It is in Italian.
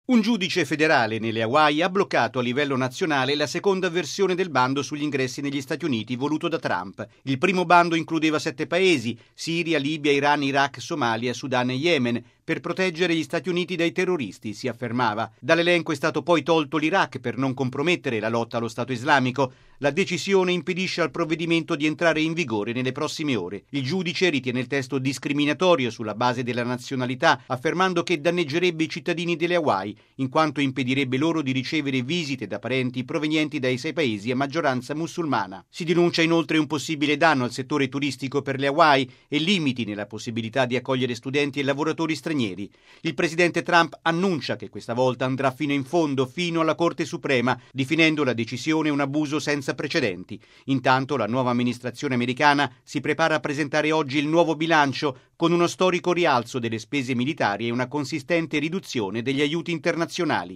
Un giudice federale nelle Hawaii ha bloccato a livello nazionale la seconda versione del bando sugli ingressi negli Stati Uniti voluto da Trump. Il primo bando includeva 7 paesi: Siria, Libia, Iran, Iraq, Somalia, Sudan e Yemen, per proteggere gli Stati Uniti dai terroristi, si affermava. Dall'elenco è stato poi tolto l'Iraq per non compromettere la lotta allo Stato islamico. La decisione impedisce al provvedimento di entrare in vigore nelle prossime ore. Il giudice ritiene il testo discriminatorio sulla base della nazionalità, affermando che danneggerebbe i cittadini delle Hawaii, in quanto impedirebbe loro di ricevere visite da parenti provenienti dai 6 paesi a maggioranza musulmana. Si denuncia inoltre un possibile danno al settore turistico per le Hawaii e limiti nella possibilità di accogliere studenti e lavoratori stranieri. Il presidente Trump annuncia che questa volta andrà fino in fondo, fino alla Corte Suprema, definendo la decisione un abuso senza precedenti. Intanto la nuova amministrazione americana si prepara a presentare oggi il nuovo bilancio, con uno storico rialzo delle spese militari e una consistente riduzione degli aiuti internazionali.